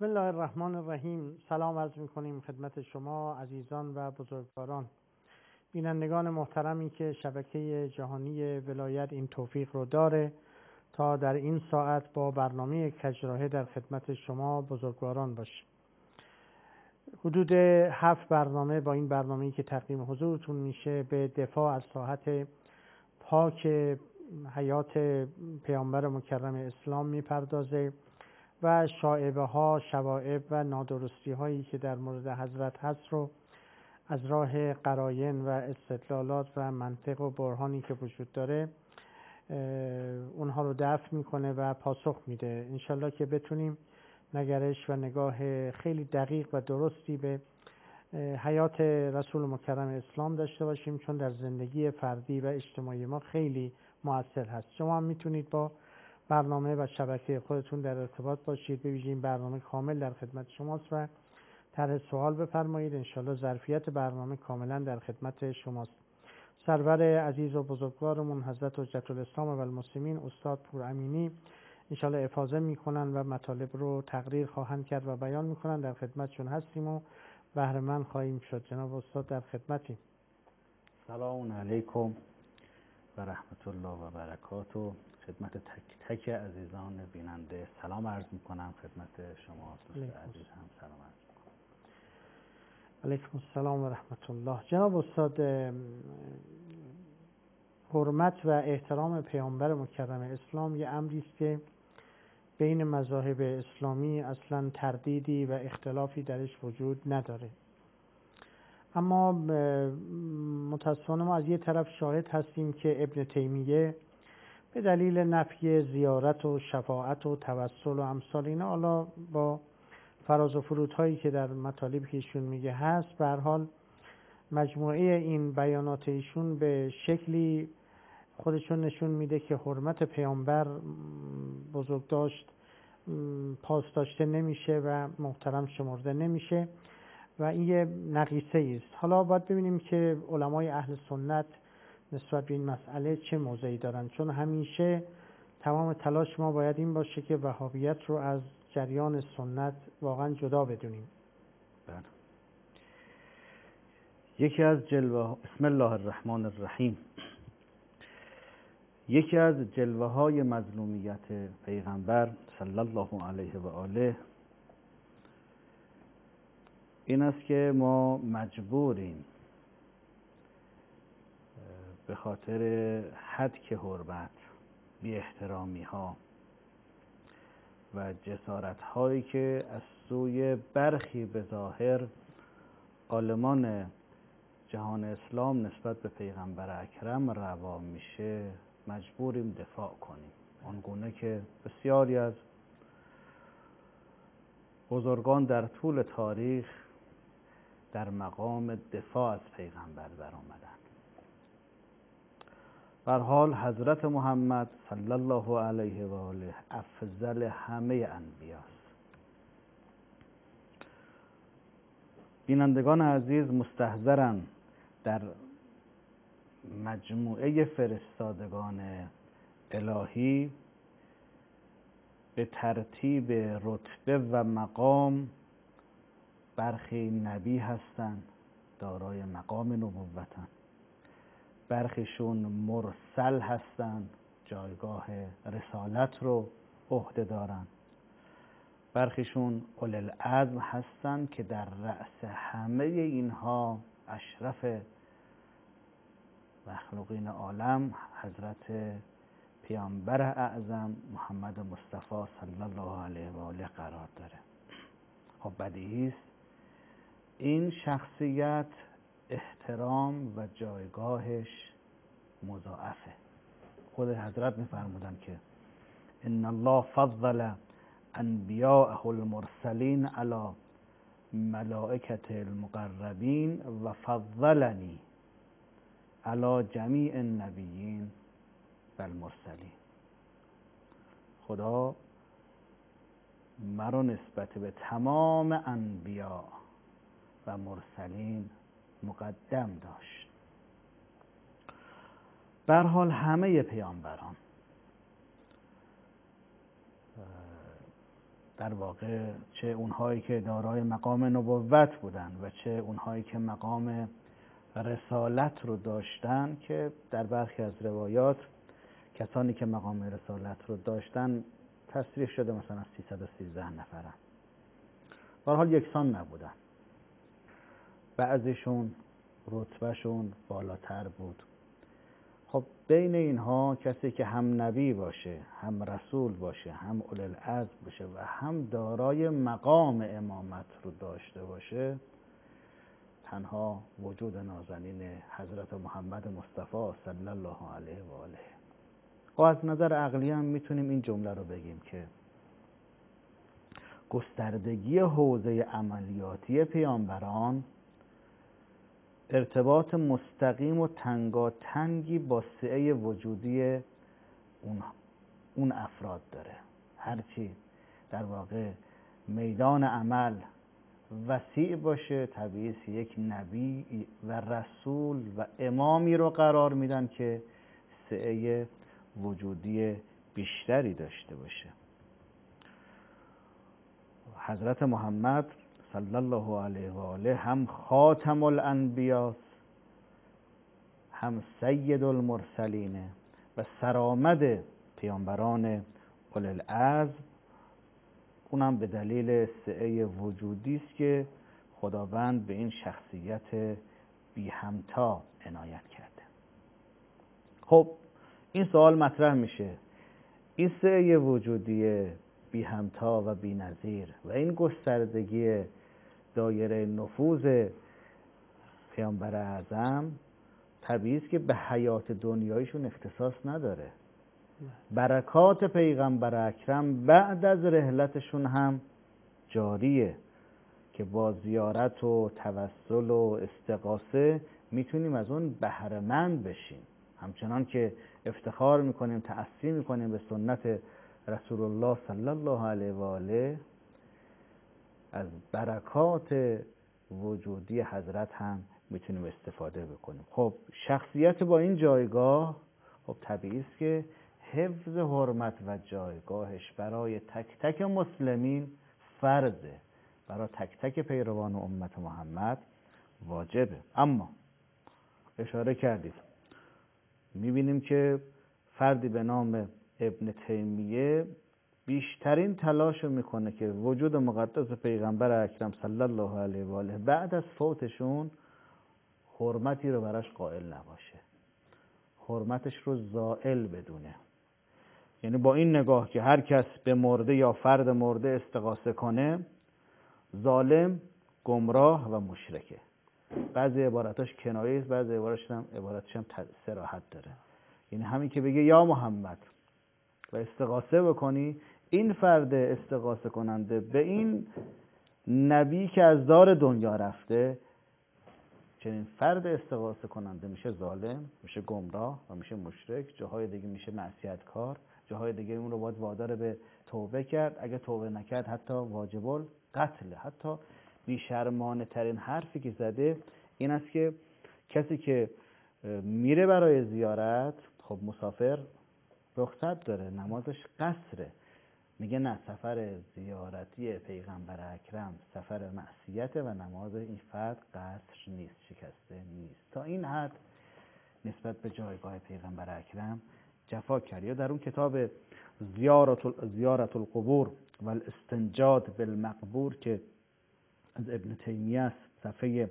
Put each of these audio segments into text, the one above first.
بسم الله الرحمن الرحیم. سلام عرض می‌کنیم خدمت شما عزیزان و بزرگواران، بینندگان محترمی که شبکه جهانی ولایت این توفیق رو داره تا در این ساعت با برنامه کجراهه در خدمت شما بزرگواران باشیم. حدود 7 برنامه با این برنامه‌ای که تقدیم حضورتون میشه به دفاع از ساحت پاک حیات پیامبر مکرم اسلام میپردازه و شایبه ها، شوائب و نادرستی هایی که در مورد حضرت هست رو از راه قراین و استدلالات و منطق و برهانی که وجود داره اونها رو دفع میکنه و پاسخ میده. انشالله که بتونیم نگرش و نگاه خیلی دقیق و درستی به حیات رسول مکرم اسلام داشته باشیم، چون در زندگی فردی و اجتماعی ما خیلی مؤثر هست. شما هم میتونید با برنامه و شبکه خودتون در ارتباط باشید. ببینید برنامه کامل در خدمت شماست و طرح سوال بفرمایید. انشالله ظرفیت برنامه کاملا در خدمت شماست. سرور عزیز و بزرگوارمون حضرت حجت الاسلام و المسلمین استاد پورامینی انشالله افاضه میکنن و مطالب رو تقریر خواهند کرد و بیان میکنن. در خدمتشون هستیم و بهره مند خواهیم شد. جناب استاد در خدمتیم. سلام علیکم و رحمت الله و برکاته. خدمت تک تک عزیزان بیننده سلام عرض میکنم. خدمت شما دوست عزیز هم سلام عرض میکنم. علیکم السلام و رحمت الله. جناب استاد، حرمت و احترام پیامبر مکرم اسلام یه امری است که بین مذاهب اسلامی اصلا تردیدی و اختلافی درش وجود نداره، اما متاسفانه ما از یه طرف شاهد هستیم که ابن تیمیه به دلیل نفی زیارت و شفاعت و توسل و امثال اینا، حالا با فراز و فرودهایی که در مطالب که ایشون میگه هست، به هر حال مجموعه این بیانات ایشون به شکلی خودشون نشون میده که حرمت پیامبر بزرگداشت پاس داشته نمیشه و محترم شمرده نمیشه و این یه نقیصه است. حالا باید ببینیم که علمای اهل سنت نسبت به این مسئله چه موضعی دارن، چون همیشه تمام تلاش ما باید این باشه که وهابیت رو از جریان سنت واقعا جدا بدونیم. بله. یکی از جلوه، بسم الله الرحمن الرحیم، یکی از جلوه های مظلومیت پیغمبر صلی الله علیه و آله این است که ما مجبوریم به خاطر هتک حرمت، بی احترامی ها و جسارت هایی که از سوی برخی به ظاهر عالمان جهان اسلام نسبت به پیغمبر اکرم روا میشه، مجبوریم دفاع کنیم، آنگونه که بسیاری از بزرگان در طول تاریخ در مقام دفاع از پیغمبر در آمدن. به هر حال حضرت محمد صلی الله علیه و آله افضل همه انبیاست. بینندگان عزیز مستحضرن در مجموعه فرستادگان الهی به ترتیب رتبه و مقام برخی نبی هستند، دارای مقام نبوتن، برخیشون مرسل هستند، جایگاه رسالت رو عهده دارن، برخیشون اولی العزم هستند که در رأس همه اینها اشرف مخلوقین عالم حضرت پیامبر اعظم محمد مصطفی صلی الله علیه و آله قرار داره. خب بدیهی است این شخصیت احترام و جایگاهش مضاعفه. خود حضرت می‌فرمودند که ان الله فضل انبیاءه المرسلین علی ملائکة المقربین و فضلنی علی جمیع النبیین و المرسلین. خدا مرا نسبت به تمام انبیا و مرسلین مقدم داشت. به هر حال همه پیامبران در واقع چه اونهایی که دارای مقام نبوت بودن و چه اونهایی که مقام رسالت رو داشتن، که در برخی از روایات کسانی که مقام رسالت رو داشتن تصریح شده مثلا 313 نفرن. به هر حال یکسان نبودن، بعضیشون رتبهشون بالاتر بود. خب بین اینها کسی که هم نبی باشه، هم رسول باشه، هم اولوالعزم باشه و هم دارای مقام امامت رو داشته باشه، تنها وجود نازنین حضرت محمد مصطفی صلی الله علیه و آله. و از نظر عقلی هم میتونیم این جمله رو بگیم که گستردگی حوزه عملیاتی پیامبران ارتباط مستقیم و تنگاتنگی با سعه وجودی اون افراد داره. هرچی در واقع میدان عمل وسیع باشه، طبیعی یک نبی و رسول و امامی رو قرار میدن که سعه وجودی بیشتری داشته باشه. حضرت محمد صلی الله علیه و آله هم خاتم الانبیاء، هم سید المرسلین و سرآمد پیامبران اولوالعزم، اونم به دلیل سعه وجودی است که خداوند به این شخصیت بی همتا عنایت کرده. خب این سوال مطرح میشه، این سعه وجودی بی همتا و بی نظیر و این گستردگی دایره نفوذ پیامبر اعظم طبیعی است که به حیات دنیایشون اختصاص نداره. برکات پیغمبر اکرم بعد از رحلتشون هم جاریه که با زیارت و توسل و استغاثه میتونیم از اون بهره‌مند بشیم. همچنان که افتخار میکنیم، تأسی میکنیم به سنت رسول الله صلی الله علیه و آله، از برکات وجودی حضرت هم میتونیم استفاده بکنیم. خب شخصیت با این جایگاه، خب طبیعی است که حفظ حرمت و جایگاهش برای تک تک مسلمین فرضه، برای تک تک پیروان امت محمد واجبه. اما اشاره کردید، میبینیم که فردی به نام ابن تیمیه بیشترین تلاش میکنه که وجود مقدس پیغمبر اکرم صلی الله علیه و آله بعد از فوتشون حرمتی رو براش قائل نباشه، حرمتش رو زائل بدونه. یعنی با این نگاه که هر کس به مرده یا فرد مرده استغاثه کنه ظالم، گمراه و مشرکه. بعضی عبارتاش کنایه است، بعضی عبارتش هم صراحت داره. یعنی همین که بگه یا محمد و استغاثه بکنی، این فرد استغاثه کننده به این نبی که از دار دنیا رفته، چنین فرد استغاثه کننده میشه ظالم، میشه گمراه و میشه مشرک. جاهای دیگه میشه معصیتکار، جاهای دیگه اون رو باید وادار به توبه کرد، اگه توبه نکرد حتی واجب القتل. حتی بیشرمانه ترین حرفی که زده این است که کسی که میره برای زیارت، خب مسافر رخصت داره، نمازش قصره، میگه نه، سفر زیارتی پیغمبر اکرم سفر معصیته و نماز این فرد قصر نیست، شکسته نیست. تا این حد نسبت به جایگاه پیغمبر اکرم جفا کرد. یا در اون کتاب زیارت القبور و الاستنجاد بالمقبور که از ابن تیمیه است، صفحه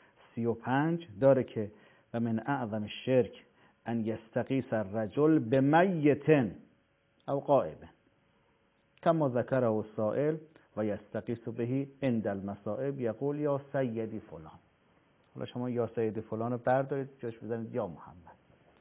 35 داره که و من اعظم الشرک ان یستغیث الرجل بمیت او قائب کما ذکره السائل و یستغیث به عند المصائب یقول یا سیدی فلان. حالا شما یا سیدی فلان رو بردارید جاش بزنید یا محمد.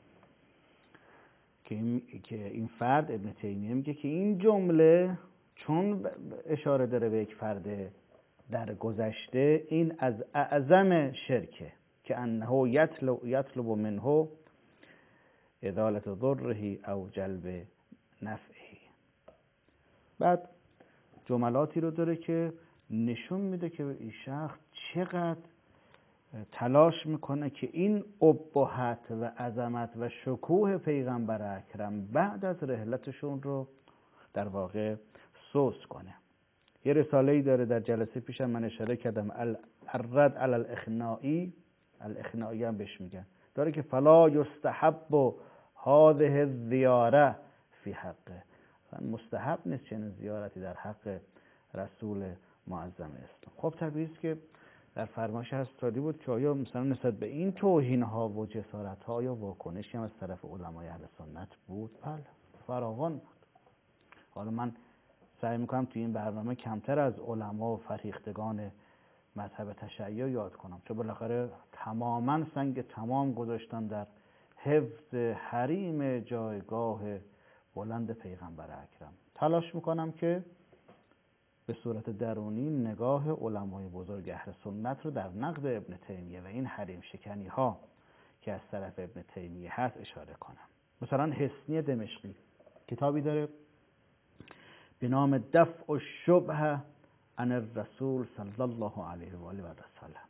که این فرد ابن تیمیه میگه که این جمله چون اشاره داره به یک فرد در گذشته، این از اعظم شرکه که انه یطلب منه ازالت ضره او جلب نفعه. بعد جملاتی رو داره که نشون میده که این شخص چقدر تلاش میکنه که این ابهت و عظمت و شکوه پیغمبر اکرم بعد از رحلتشون رو در واقع سوس کنه. یه رساله‌ای داره در جلسه پیشم من اشاره کردم، الرد علی الاخنائی، الاخنائی هم بهش میگن، داره که فلا یستحب هذه الزیاره فی حقه، مستحب نیست چنین زیارتی در حق رسول معظم اسلام. خب طبیعی است که در فرمایش هستادی بود که آیا مثلا نسبت به این توهین ها و جسارت ها یا واکنشی هم از طرف علمای اهل سنت بود؟ بله، فراوان بود. حالا من سعی میکنم توی این برنامه کمتر از علما و فرهیختگان مذهب تشیع یاد کنم، چون بالاخره تماما سنگ تمام گذاشتن در حفظ حریم جایگاه بلند پیغمبر اکرم. تلاش میکنم که به صورت درونی نگاه علمای بزرگ اهل سنت رو در نقد ابن تیمیه و این حریم شکنی ها که از طرف ابن تیمیه هست اشاره کنم. مثلا حصنی دمشقی کتابی داره به نام دفع الشبه عن الرسول صلی الله علیه و آله و سلم.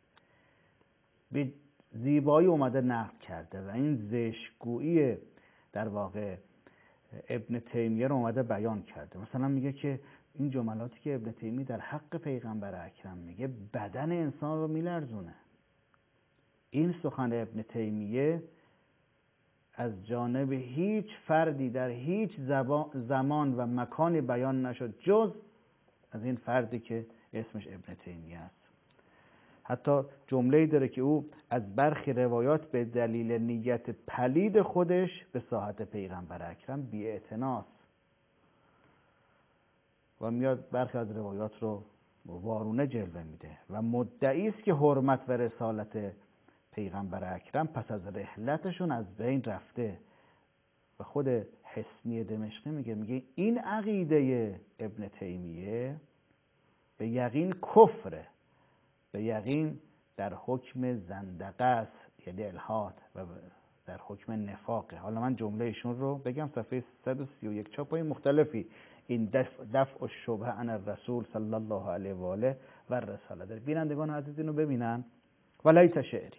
به زیبایی اومده نقد کرده و این زشتگویی در واقع ابن تیمیه رو اومده بیان کرده. مثلا میگه که این جملاتی که ابن تیمیه در حق پیغمبر اکرم میگه بدن انسان رو میلرزونه. این سخن ابن تیمیه از جانب هیچ فردی در هیچ زمان و مکانی بیان نشد جز از این فردی که اسمش ابن تیمیه است. حتی جمله‌ای داره که او از برخی روایات به دلیل نیت پلید خودش به ساحت پیغمبر اکرم بی‌اعتناست و میاد برخی از روایات رو وارونه جلوه میده و مدعی است که حرمت و رسالت پیغمبر اکرم پس از رحلتشون از بین رفته. و خود حصنی دمشقی میگه این عقیده ابن تیمیه به یقین کفره، به یقین در حکم زندقه است، یعنی الحاد، و در حکم نفاقه. حالا من جمله ایشون رو بگم، صفحه 131 چاپای مختلفی این دفع الشبه عن الرسول صلی الله علیه و آله و رساله داره. بینندگان عزیز اینو ببینن. ولیت شعری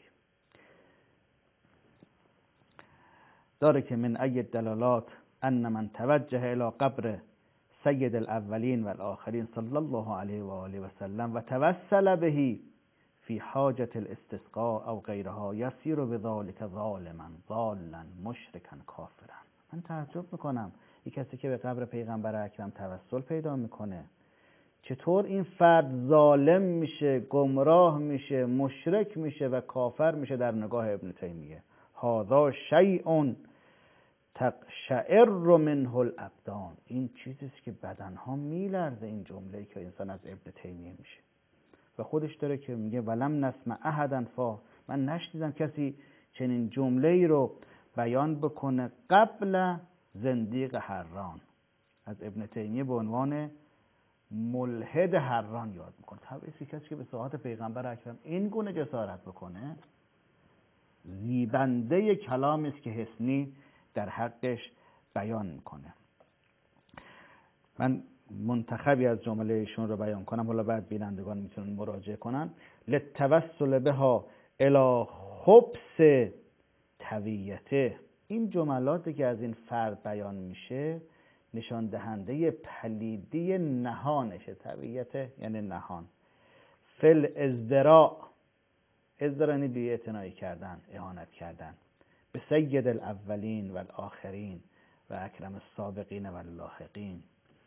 داره که من ای دلالات ان من توجه الى قبر سید الاولین و الاخرین صلی الله علیه و آله و سلم و توسل به فی حاجت الاستسقاء او غیرها یسیر بذلک ظالما ضالا مشرکا کافرا. من تعجب میکنم یک کسی که به قبر پیغمبر اکرم توسل پیدا میکنه چطور این فرد ظالم میشه، گمراه میشه، مشرک میشه و کافر میشه در نگاه ابن تیمیه. هذا شیء تقشعر منه الابدان. این چیزیست که بدنها میلرزه. این جمله‌ای که انسان از ابن تیمیه میشه و خودش داره که میگه ولم نسمع احدا فا، من نشنیدم کسی چنین جمله‌ای رو بیان بکنه قبل زندیق حران. از ابن تیمیه به عنوان ملحد حران یاد میکنه. طبعی کسی که به ساحت پیغمبر اکرم این گونه جسارت بکنه زیبنده کلامی است که حصنی در حقش بیان میکنه. من منتخبی از جمله ایشون رو بیان کنم، حالا بعد بینندگان میتونن مراجعه کنن. للتوسل بها الی خبث طویته. این جملاتی که از این فرد بیان میشه نشان دهنده پلیدی نهانشه. طویته یعنی نهان. فل ازدراء، ازدراء یعنی بی‌اعتنایی کردن، اهانت کردن به سید الاولین و الاخرین و اکرم السابقین و اللاحقین.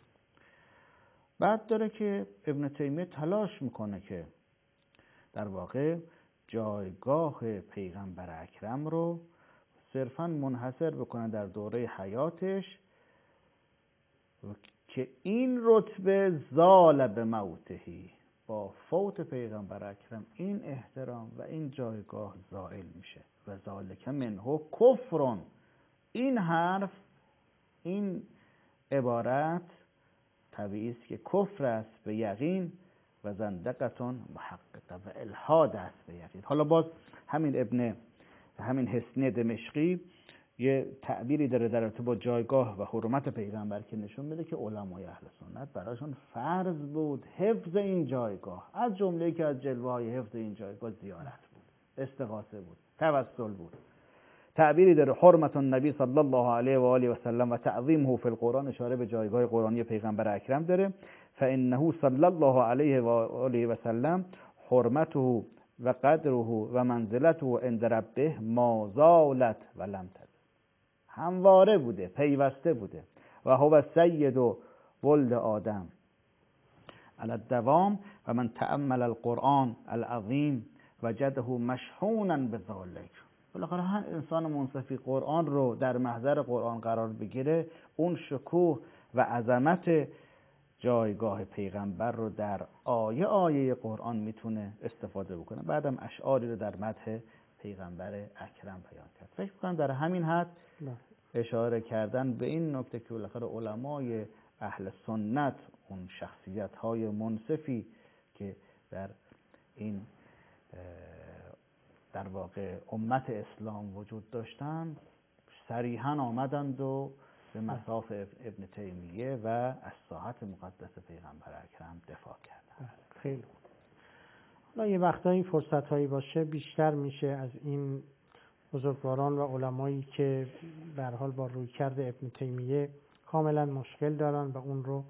بعد داره که ابن تیمیه تلاش میکنه که در واقع جایگاه پیغمبر اکرم رو صرفاً منحصر بکنه در دوره حیاتش که این رتبه زال به موتهی، با فوت پیغمبر اکرم این احترام و این جایگاه زائل میشه. و ذالک منه کفرون. این حرف، این عبارت طبیعی است که کفر است به یقین و زندقتون محققه و الحاد است به یقین. حالا باز همین حصنی دمشقی یه تعبیری داره در ارتباط با جایگاه و حرمت پیغمبر که نشون میده که علمای اهل سنت براشون فرض بود حفظ این جایگاه. از جمله‌ای که از جلوه‌های حفظ این جایگاه زیارت بود، استغاثه بود، توسل بود. تعبیری داره حرمت النبی صلی الله علیه و آله و سلم و تعظیمه فی القرآن، اشاره به جایگاه قرآنی پیغمبر اکرم داره. فانه صلی الله علیه و آله و سلم حرمته و قدره و منزلته عند ربه ما زالت و لم تزل. همواره بوده، پیوسته بوده. و هو سید ولد آدم علی الدوام و من تأمل القرآن العظیم وجده مشحونا بذلک. بالاخره هر انسان منصفی قرآن رو در محضر قرآن قرار بگیره، اون شکوه و عظمت جایگاه پیغمبر رو در آیه قرآن میتونه استفاده بکنه. بعدم اشعاری رو در مدح پیغمبر اکرم بیان کرد. فکر کنم در همین حد اشاره کردن به این نکته که بالاخره علمای اهل سنت، اون شخصیت‌های منصفی که در این در واقع امت اسلام وجود داشتن، صریحاً آمدند و به مصاف ابن تیمیه و از ساحت مقدس پیغمبر اکرم دفاع کردند. خیلی خوب. حالا یه وقتایی فرصت‌هایی باشه بیشتر میشه از این بزرگواران و علمایی که به هر حال با رویکرد ابن تیمیه کاملا مشکل دارن و اون رو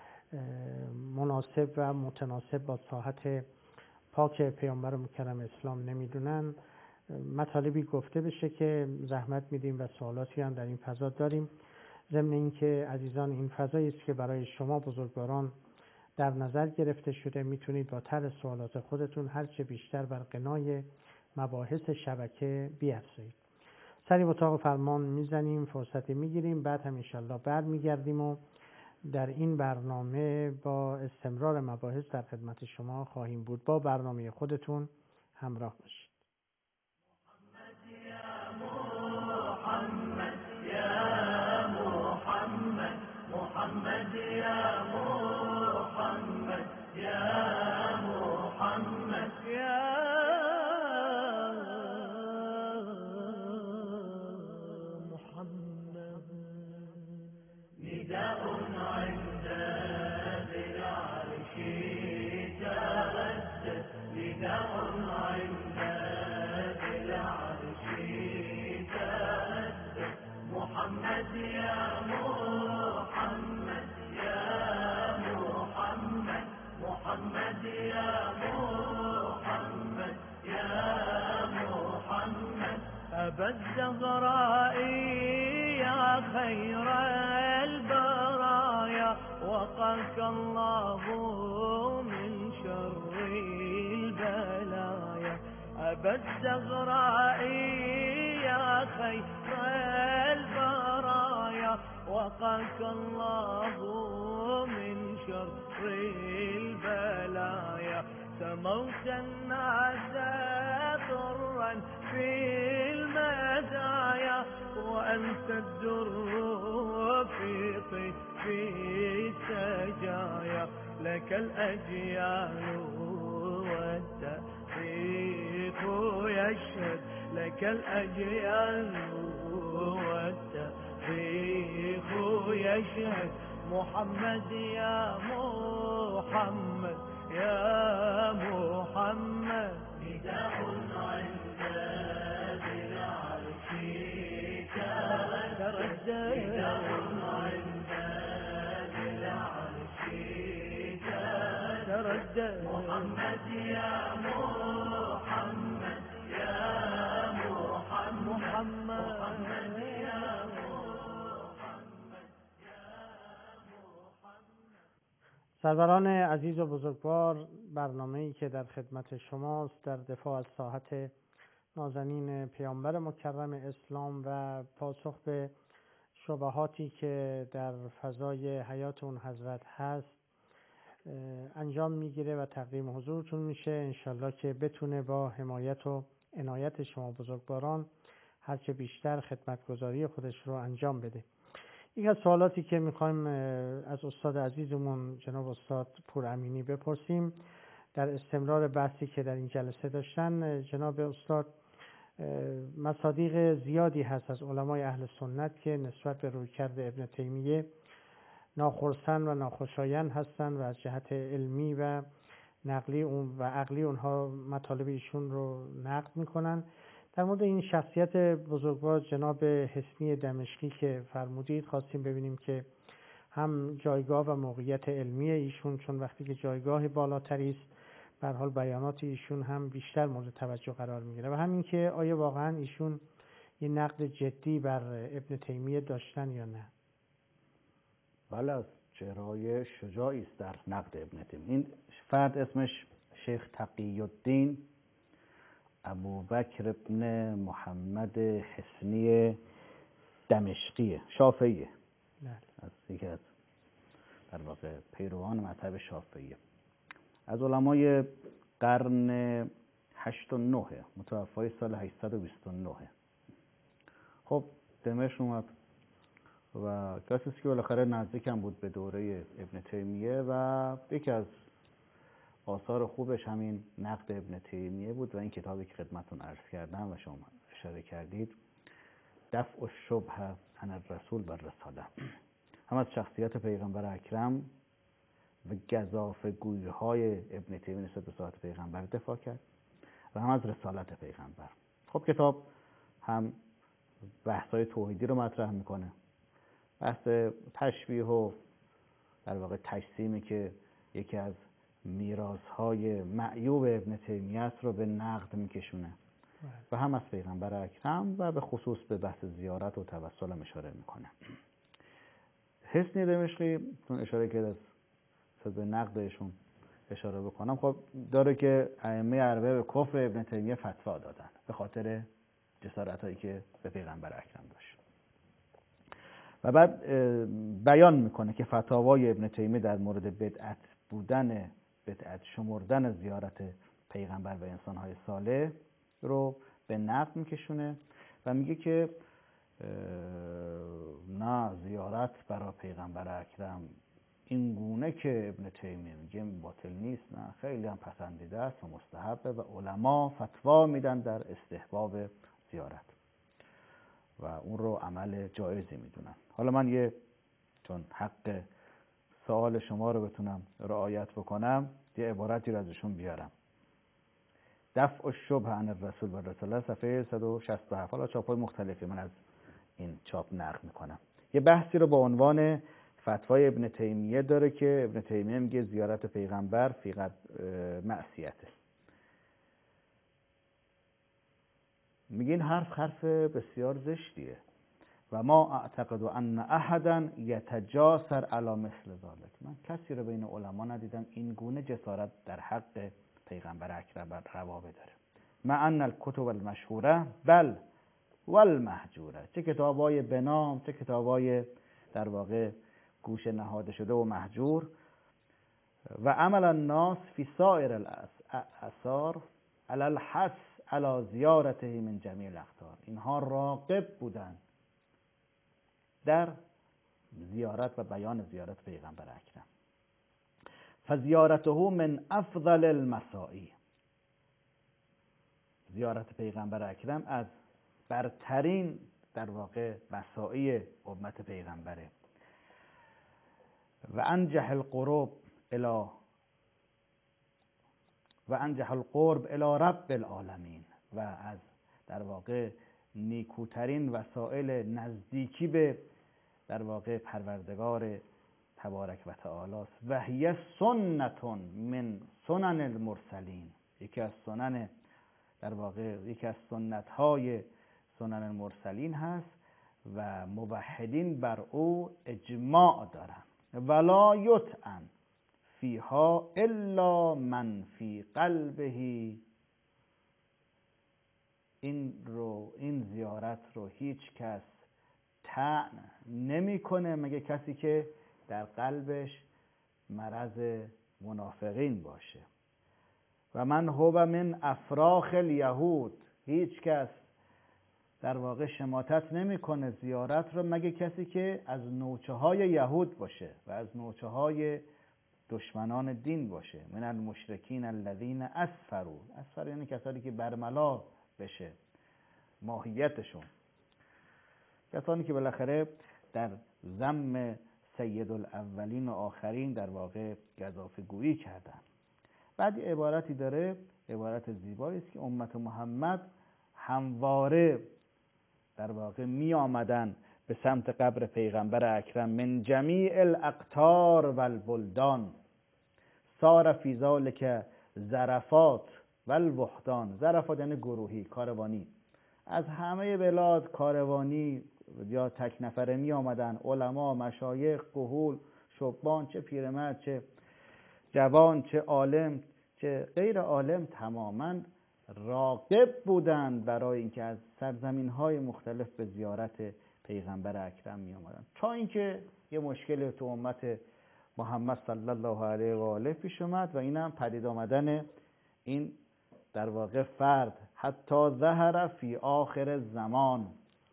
مناسب و متناسب با ساحت پاک پیامبر مکرم اسلام نمیدونن، مطالبی گفته بشه که زحمت میدیم و سوالاتی هم در این فضا داریم. ضمن اینکه عزیزان این فضایی است که برای شما بزرگواران در نظر گرفته شده، میتونید با طرح سوالات خودتون هرچه بیشتر بر غنای مباحث شبکه بیافزایید. سری اتاق فرمان میزنیم، فرصتی میگیریم، بعد هم انشالله برمیگردیم و در این برنامه با استمرار مباحث در خدمت شما خواهیم بود. با برنامه خودتون همراه باشید. محمد یا محمد یا محمد یا محمد نداء عند ذي العرش تردد نداء عند ذي العرش تردد محمد يا محمد يا محمد محمد يا محمد يا محمد أبا الزهراء يا خير البرايا وقاك الله من شر البلايا أبا الزهراء يا خير البرايا وقاك الله من شر البلايا سموت الناس ضرا في المزايا وأنت الدر في السجايا لك الأجيال والتاريخ يشهد لك الأجيال والتاريخ يشهد محمد يا محمد يا محمد نداء عند ذي العرش تردد نداء عند ذي العرش تردد محمد يا محمد يا محمد محمد يا سروران عزیز و بزرگوار، برنامه‌ای که در خدمت شماست در دفاع از ساحت نازنین پیامبر مکرم اسلام و پاسخ به شبهاتی که در فضای حیات اون حضرت هست انجام میگیره و تقدیم حضورتون میشه. انشالله که بتونه با حمایت و عنایت شما بزرگواران هرچه بیشتر خدمتگزاری خودش رو انجام بده. یک از سوالاتی که میخوایم از استاد عزیزمون جناب استاد پورامینی بپرسیم در استمرار بحثی که در این جلسه داشتن، جناب استاد مصادیق زیادی هست از علمای اهل سنت که نسبت به رویکرد ابن تیمیه ناخرسند و ناخوشایند هستند و از جهت علمی و نقلی و عقلی اونها مطالب ایشون رو نقد میکنن. در مورد این شخصیت بزرگوار جناب حسنی دمشقی که فرمودید خواستیم ببینیم که هم جایگاه و موقعیت علمی ایشون، چون وقتی که جایگاه بالاتری است به هر حال بیانات ایشون هم بیشتر مورد توجه قرار میگیره. و همین که آیا واقعا ایشون یه نقد جدی بر ابن تیمیه داشتن یا نه؟ بله، از چهره‌های شجاعی است در نقد ابن تیمیه. این فرد اسمش شیخ تقی الدین ابوبکر ابن محمد حصنی دمشقیه، شافعیه. از یکی از در واقع پیروان مذهب شافعیه. از علمای قرن 8 و 9، متوفای سال 829. خب دمشق اومد و کسی که بالاخره نزدیکم بود به دوره ابن تیمیه و یکی از آثار خوبش همین نقد ابن تیمیه بود و این کتابی که خدمتتون عرض کردم و شما اشاره کردید، دفع الشبه عن الرسول بالرساله، هم از شخصیت پیغمبر اکرم و گزافه‌گویی‌های ابن تیمیه نسبت به ذات پیغمبر دفاع کرد و هم از رسالت پیغمبر. خب کتاب هم بحث‌های توحیدی رو مطرح میکنه، بحث تشبیه و در واقع تجسیمی که یکی از میراث‌های معیوب ابن تیمیه است رو به نقد میکشونه و هم از پیغمبر اکرم و به خصوص به بحث زیارت و توسل هم اشاره میکنه. حصنی دمشقی چون اشاره کرد از به نقدشون اشاره بکنم، خب داره که ائمه اربعه به کفر ابن تیمیه فتوا دادن به خاطر جسارتایی که به پیغمبر اکرم داشت و بعد بیان میکنه که فتاوای ابن تیمیه در مورد بدعت شمردن زیارت پیغمبر و انسانهای صالح رو به نقد میکشونه و میگه که نه، زیارت برای پیغمبر اکرم این گونه که ابن تیمیه میگه باطل نیست، نه، خیلی هم پسندیده است و مستحبه و علما فتوا میدن در استحباب زیارت و اون رو عمل جایزی میدونن. حالا من چون حق سوال شما رو بتونم رعایت بکنم یه عبارتی رو ازشون بیارم. دفع الشبه عن الرسول و رساله، صفحه 167. حالا چاپ‌های مختلفی من از این چاپ نقل میکنم. یه بحثی رو با عنوان فتوای ابن تیمیه داره که ابن تیمیه میگه زیارت پیغمبر فی معصیته. میگه این حرف بسیار زشتیه و ما اعتقد ان احدا یتجاسر علی مثل ذلک. من کسی رو بین علما ندیدم این گونه جسارت در حق پیغمبر اکرم روا بداره. مع ان الکتب المشهوره بل والمهجوره، چه کتابای بنام چه کتابای در واقع گوشه نهاده شده و مهجور، و عمل الناس فی سایر الاثار علی الحث علی زیارته من جمیع الاقطار. اینها راغب بودن در زیارت و بیان زیارت پیغمبر اکرم. فزیارته من افضل المساعی، زیارت پیغمبر اکرم از برترین در واقع مساعی امت پیغمبره. و انجح القرب الی رب العالمین، و از در واقع نیکوترین وسایل نزدیکی به در واقع پروردگار تبارک و تعالی است. و هی سنت من سنن المرسلین، یکی از سنن در واقع یکی از سنت های سنن المرسلین هست و موحدین بر او اجماع دارن. ولا یطعن فیها الا من فی قلبه، این زیارت رو هیچ کس طعن نمیکنه مگه کسی که در قلبش مرض منافقین باشه. و من هو من افراخ الیهود، هیچ کس در واقع شماتت نمیکنه زیارت رو مگه کسی که از نوچه های یهود باشه و از نوچه های دشمنان دین باشه. من المشرکین الذین اسفروا، یعنی کسانی که برملا بشه ماهیتشون، کسانی که بالاخره در ذم سید الاولین و آخرین در واقع گزافه‌گویی کردن. بعد عبارتی داره، عبارت زیبایی است که امت محمد همواره در واقع می آمدن به سمت قبر پیغمبر اکرم من جمیع الاقطار و البلدان سار فی ذلک زرفات و الوحدان. زرفات یعنی گروهی، کاروانی، از همه بلاد کاروانی یا تک نفره می آمدن، علما، مشایخ، کهول، شبان، چه پیرمرد، چه جوان، چه عالم، چه غیر عالم، تماما راغب بودند برای اینکه از سرزمین‌های مختلف به زیارت پیغمبر اکرم می آمدن. تا اینکه یه مشکل تو امت محمد صلی الله علیه و آله پیش اومد و اینم پدید آمدن این در واقع فرد حتی ظهر فی آخر زمان،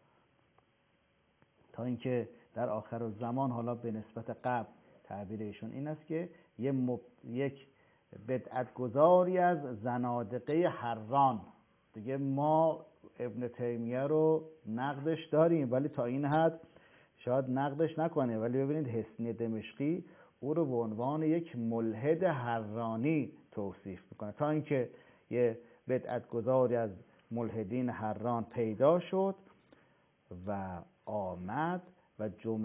تا اینکه در آخر زمان، حالا به نسبت قبل تعبیر ایشون این است که یک بدعتگذاری از زنادقه حران، دیگه ما ابن تیمیه رو نقدش داریم ولی تا این حد شاید نقدش نکنه، ولی ببینید حصنی دمشقی او رو به عنوان یک ملحد حرانی توصیف میکنه، تا اینکه یه بدعتگذاری از ملحدین حران پیدا شد و آمد و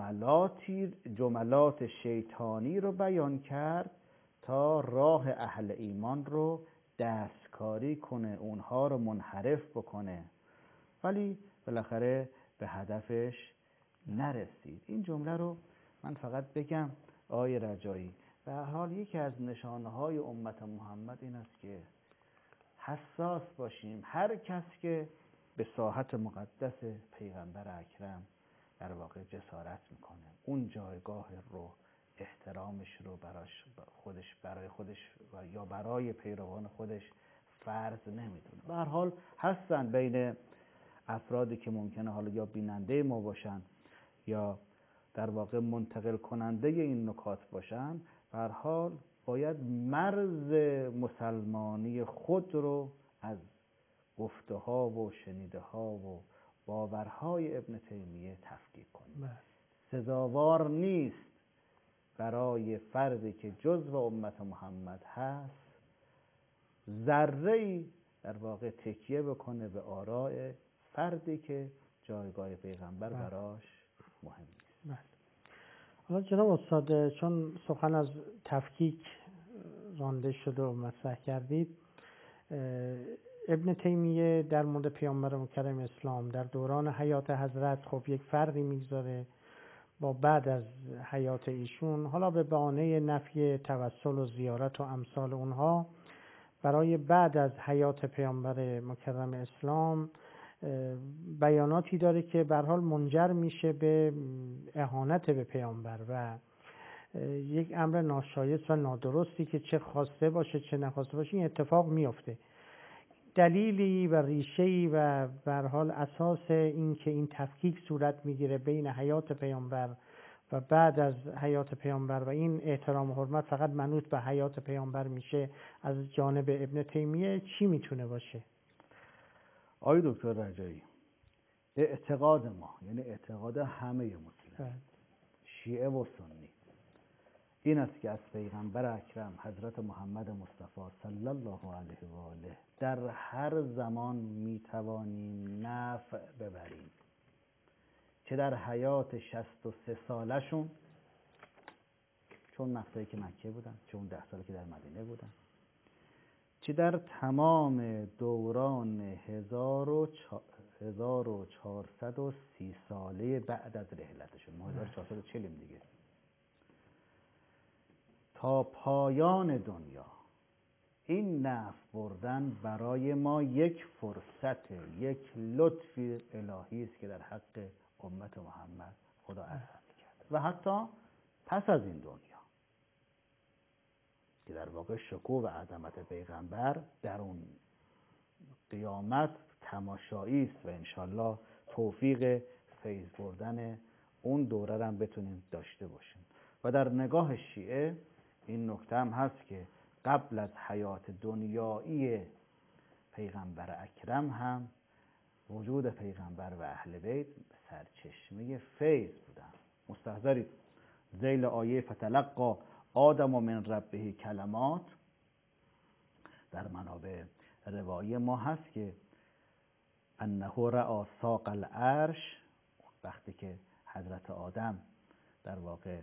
جملات شیطانی رو بیان کرد تا راه اهل ایمان رو دستکاری کنه، اونها رو منحرف بکنه، ولی بالاخره به هدفش نرسید. این جمله رو من فقط بگم آقای رجایی، به هر حال یکی از نشانه‌های امت محمد این است که حساس باشیم. هر کس که به ساحت مقدس پیغمبر اکرم در واقع جسارت میکنه، اون جایگاه رو، احترامش رو برای خودش و یا برای پیروان خودش فرض نمیدونه. به هر حال هستن بین افرادی که ممکنه حالا یا بیننده ما باشن یا در واقع منتقل کننده این نکات باشن، به هر حال باید مرز مسلمانی خود رو از گفته ها و شنیده ها و باورهای ابن تیمیه تفکیک کنیم. سزاوار نیست برای فردی که جزو امت محمد هست ذره‌ای در واقع تکیه بکنه به آراء فردی که جایگاه پیغمبر براش مهم نیست. حالا جناب استاد، چون سخن از تفکیک رانده شد و مطرح کردید، ابن تیمیه در مورد پیامبر مکرم اسلام در دوران حیات حضرت خب یک فرقی میگذاره با بعد از حیات ایشون، حالا به بهانه نفی توسل و زیارت و امثال اونها برای بعد از حیات پیامبر مکرم اسلام بیاناتی داره که به هر حال منجر میشه به اهانت به پیامبر و یک امر ناشایست و نادرستی که چه خواسته باشه چه نخواسته باشه این اتفاق میفته. دلیلی و ریشه‌ای و به هر حال اساس این که این تفکیک صورت میگیره بین حیات پیامبر و بعد از حیات پیامبر و این احترام و حرمت فقط منوط به حیات پیامبر میشه از جانب ابن تیمیه، چی میتونه باشه؟ آقای دکتر رجایی، اعتقاد ما، یعنی اعتقاد همه مسلمان شیعه و سنی، این است که از پیغمبر اکرم حضرت محمد مصطفی صلی الله علیه و آله در هر زمان میتوانیم نفع ببریم، چه در حیات 63 سالشون، چون مقطعی که مکه بودن، چه اون 10 سالی که در مدینه بودن، چه در تمام دوران 1430 ساله بعد از رحلتشون، ما 1440 دیگه، تا پایان دنیا. این نفع بردن برای ما یک فرصت، یک لطف الهی است که در حق امت محمد خدا عطا کرد و حتی پس از این دنیا که در واقع شکوه و عظمت پیغمبر در اون قیامت تماشایی است و انشالله توفیق فیض بردن اون دوره هم بتونیم داشته باشیم. و در نگاه شیعه این نکته هم هست که قبل از حیات دنیایی پیغمبر اکرم هم وجود پیغمبر و اهل بیت سرچشمه فیض بودن. مستحضرید ذیل آیه فتلقی آدم من ربه کلمات، در منابع روایی ما هست که انه رأى ساق العرش، وقتی که حضرت آدم در واقع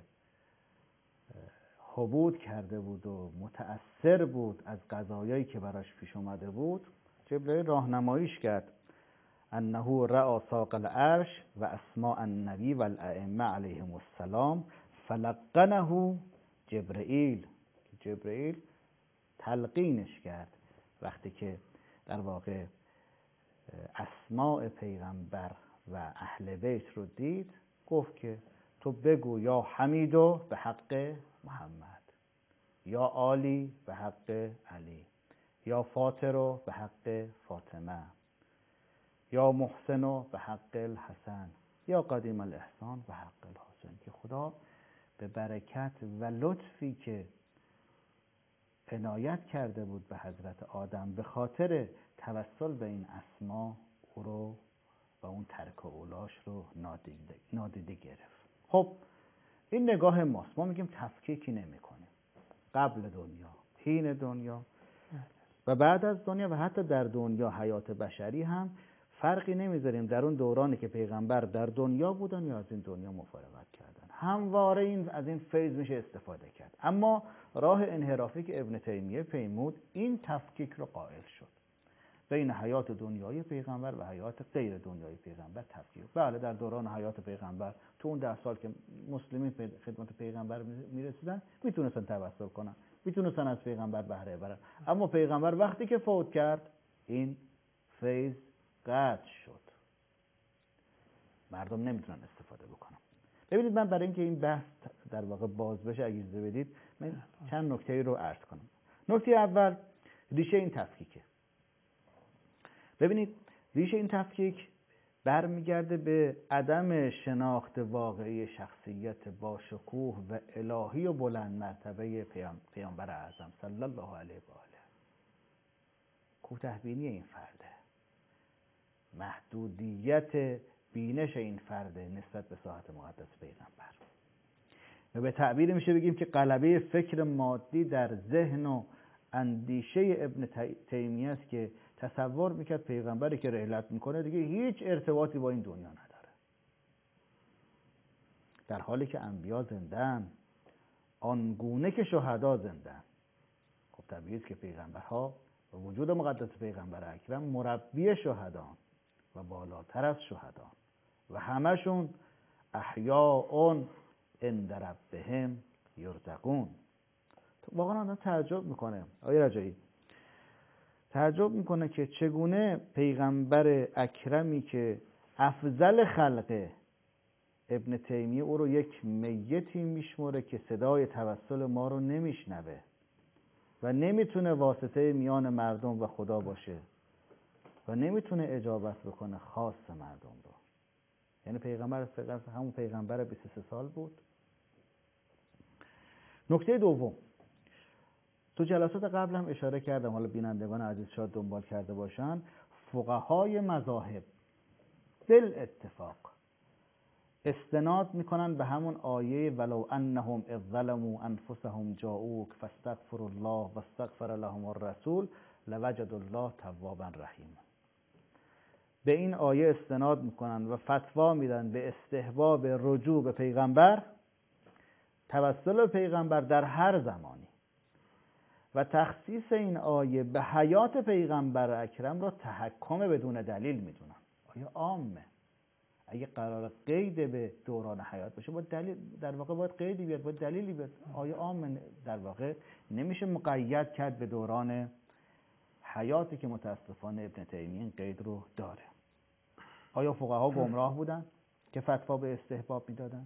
حبود کرده بود و متأثر بود از قضایایی که براش پیش اومده بود، جبرئیل راهنماییش کرد. انه رأى ساق العرش و اسماء النبی و الائمه علیهم السلام فلقنه جبرئیل. جبرئیل تلقینش کرد وقتی که در واقع اسماء پیغمبر و اهل بیت رو دید، گفت که تو بگو یا حمیدو به حق محمد، یا عالی به حق علی، یا فاطرو به حق فاطمه، یا محسنو به حق الحسن، یا قدیم الاحسان به حق الحسن. که خدا به برکت و لطفی که عنایت کرده بود به حضرت آدم به خاطر توسل به این اسما، او رو و اون ترک اولاش رو نادیده گرفت. خب این نگاه ماست. ما میگیم تفکیکی نمی کنیم. قبل دنیا، حین دنیا و بعد از دنیا و حتی در دنیا حیات بشری هم فرقی نمیذاریم در اون دورانی که پیغمبر در دنیا بودن یا از این دنیا مفارقت کردن، همواره از این فیض میشه استفاده کرد. اما راه انحرافی که ابن تیمیه پیمود این تفکیک رو قائل شد بین حیات دنیای پیغمبر و حیات غیر دنیای پیغمبر تفکیک. بله در دوران حیات پیغمبر تو اون 10 سال که مسلمین خدمت پیغمبر میرسیدن میتونستن توسل کنن، میتونستن از پیغمبر بهره ببرن، اما پیغمبر وقتی که فوت کرد این فیض قطع شد، مردم نمیتونن استفاده بکنن. ببینید من برای اینکه این بحث در واقع باز بشه اجازه بدید من چند نکته رو عرض کنم. نکته اول ریشه این تفکیکه. ببینید ریشه این تفکیک برمیگرده به عدم شناخت واقعی شخصیت با شکوه و الهی و بلند مرتبه پیامبر اعظم صلی الله علیه و آله. کوتاه‌بینی این فرده، محدودیت بینش این فرده نسبت به ساحت مقدس پیغمبر، و به تعبیر میشه بگیم که غلبه فکر مادی در ذهن و اندیشه ابن تیمیه است که تصور میکرد پیغمبری که رحلت میکنه دیگه هیچ ارتباطی با این دنیا نداره، در حالی که انبیا زندن، آنگونه که شهدا زندن. خب طبیعی است که پیغمبرها و وجود مقدس پیغمبر اکرم مربی شهدان و بالاتر از شهدان و همشون احیاء عند ربهم یرزقون. واقعا آدم تعجب میکنه، آقای رجایی تعجب میکنه که چگونه پیغمبر اکرمی که افضل خلقه، ابن تیمیه او رو یک میتی میشموره که صدای توسل ما رو نمیشنوه و نمیتونه واسطه میان مردم و خدا باشه و نمیتونه اجابت بکنه خاص مردم رو. یعنی پیغمبر همون پیغمبر 23 سال بود. نکته دوم، تو جلسات قبل هم اشاره کردم، حالا بینندگان عزیز شاید دنبال کرده باشن، فقهای مذاهب بال اتفاق استناد میکنن به همون آیه ولو انهم اذ ظلموا انفسهم جاءوک فاستغفروا الله واستغفر لهم الرسول لوجدوا الله توابا رحیما. به این آیه استناد میکنن و فتوا میدن به استحباب رجوع به پیغمبر، توسل به پیغمبر در هر زمانی، و تخصیص این آیه به حیات پیغمبر اکرم را تحکم بدون دلیل میدونن. آیه عامه، اگه قرار قید به دوران حیات باشه باید دلیل، در واقع باید قیدی بیاد، باید دلیلی بیاد. آیه عامه در واقع نمیشه مقید کرد به دوران حیاتی که متاسفانه ابن تیمیه این قید رو داره. آیا فقها گمراه بودن که فتوا به استحباب میدادن؟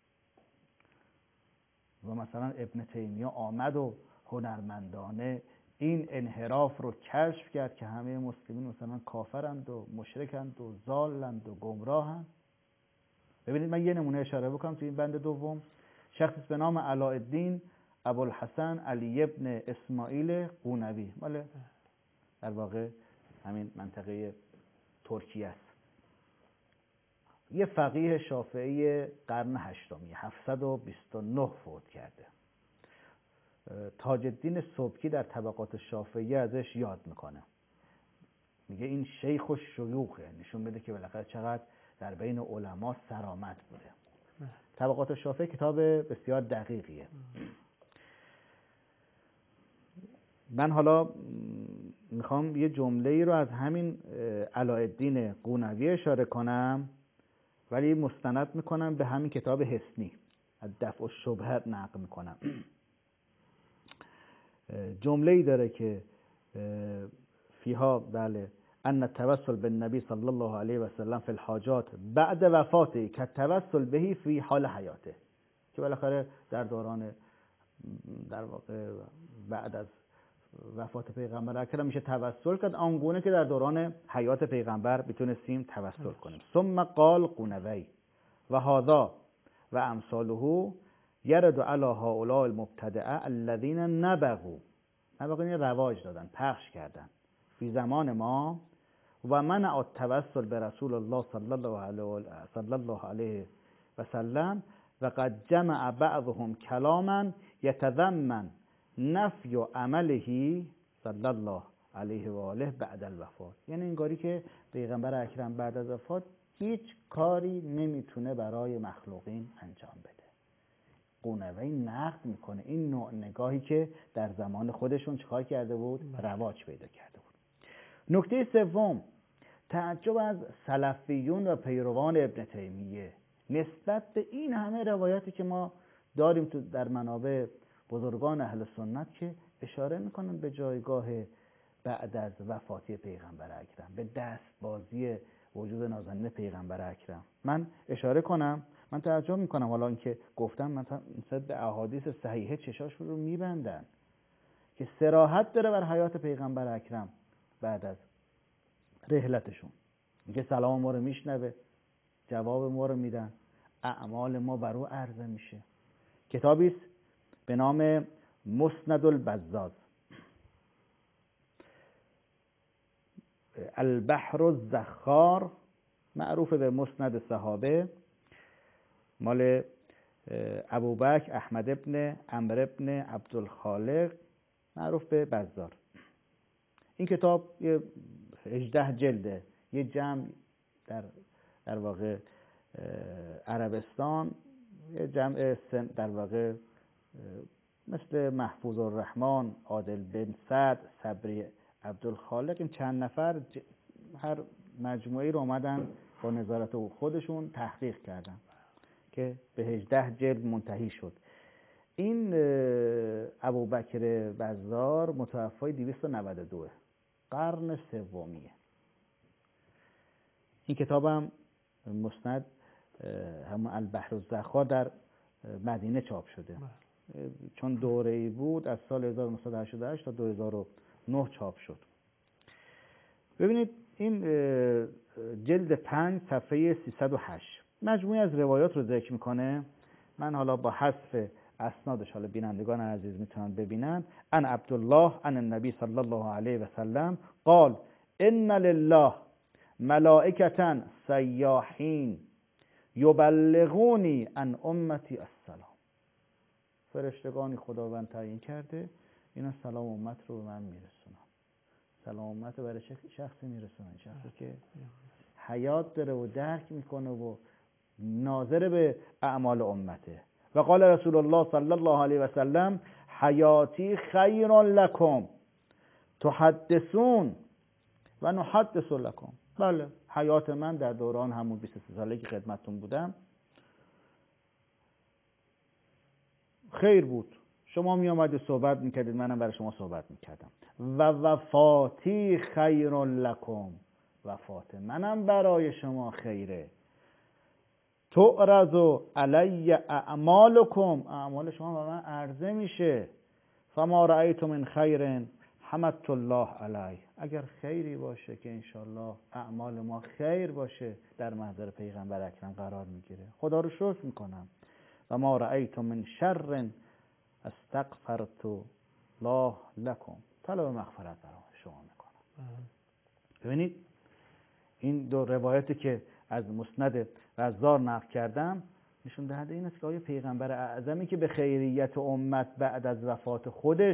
و مثلا ابن تیمیه آمد و هنرمندانه این انحراف رو کشف کرد که همه مسلمین مثلا کافرند و مشرکند و ضالند و گمراهند. ببینید من یه نمونه اشاره بکنم تو این بند دوم. شخصی به نام علاءالدین ابوالحسن علی ابن اسماعیل قونوی، مال در واقع همین منطقه ترکیه است، یه فقیه شافعی قرن هشتمی 729 فوت کرده. تاج الدین سبکی در طبقات شافعی ازش یاد میکنه، میگه این شیخ و شیوخه، نشون بده که بالاخره چقدر در بین علما سرامت بوده. طبقات الشافعی کتاب بسیار دقیقیه. من حالا میخوام یه جمله‌ای رو از همین علاءالدین قونوی اشاره کنم، ولی مستند میکنم به همین کتاب حصنی، از دفع الشبهات نقل میکنم. جمله‌ای داره که فیها بله ان التوسل بالنبی صلی الله علیه و سلم فی الحاجات بعد وفاته که التوسل بهی فی حال حیاته، که بالاخره در دوران در واقع بعد از وفات پیغمبر اکرم میشه توسل کرد، آنگونه که در دوران حیات پیغمبر بتونستیم توسل کنیم. ثم قال قونوی و هذا و امثاله یرد علی هؤلاء المبتدعه الذین نبغوا این رواج دادن، پخش کردن فی زمان ما و منع التوسل به رسول الله صلی الله علیه و سلم و قد جمع بعضهم کلاما یتضمن نفی عمله صلی الله علیه و آله بعد الوفات. یعنی انگاری که پیغمبر اکرم بعد از وفات هیچ کاری نمیتونه برای مخلوقین انجام بده. قونوی نقد میکنه این نوع نگاهی که در زمان خودشون چیکار کرده بود؟ رواج پیدا کرده بود. نکته سوم، تعجب از سلفیون و پیروان ابن تیمیه نسبت به این همه روایتی که ما داریم تو در منابع بزرگان اهل سنت که اشاره میکنن به جایگاه بعد از وفاتی پیغمبر اکرم، به دستبازی وجود نازنین پیغمبر اکرم. من اشاره کنم، من تعجب میکنم حالا اینکه گفتم مثلا به احادیث صحیحه چشاشون رو میبندن که صراحت داره بر حیات پیغمبر اکرم بعد از رحلتشون، اینکه سلام ما رو میشنوه، جواب ما رو میدن، اعمال ما بر او عرضه میشه. کتابی است به نام مسند البزاز، البحر الزخار، معروف به مسند صحابه، مال ابوبکر احمد ابن عمرو ابن عبدالخالق، معروف به بزار. این کتاب 18 جلده، یه جمع در واقع عربستان، یه جمع در واقع مثل محفوظ الرحمن، عادل بن سعد، صبری عبدالخالق، این چند نفر هر مجموعی رو اومدن با نظارت خودشون تحقیق کردن که به 18 جلد منتهی شد. این ابوبکر بزار متوفای 292 قرن سومیه. این کتابم مسند همون البحر الزخار در مدینه چاپ شده، چون دوره‌ای بود از سال 1988 تا 2009 چاپ شد. ببینید این جلد 5 صفحه 308 مجموعی از روایات رو ذکر میکنه. من حالا با حذف اسنادش حالا بینندگان عزیز میتونن ببینن. ان عبدالله ان النبی صلی الله علیه و سلم قال ان لله ملائکة سیاحین یبلغونی عن امتی السلام. فرشتگانی خداوند تعیین کرده اینا سلام امت رو به من میرسونن. سلام امت رو برای شخصی میرسونن، شخصی که حیات داره و درک میکنه و ناظر به اعمال امته. و قال رسول الله صلی الله علیه و سلم حیاتی خیر لکم تحدثون و نحدث لکم. بله، حیات من در دوران همون 23 ساله که خدمتتون بودم خیر بود، شما می آمدید صحبت میکردید، منم برای شما صحبت میکردم. و وفاتی خیر لکم، وفات منم برای شما خیره. تعرض علی اعمالکم، اعمال شما به من عرضه میشه. فما رأیت من خیر حمدت الله علیه، اگر خیری باشه که انشالله اعمال ما خیر باشه در محضر پیغمبر اکرم قرار میگیره، خدا رو شکر میکنم. و ما رأیت من شر استغفرت الله لکم، طلب مغفرت برای شما میکنم. ببینید این دو روایتی که از مسند بزار نقل کردم نشون دهنده این است که آیا پیغمبر اعظمی که به خیریت امت بعد از وفات خودش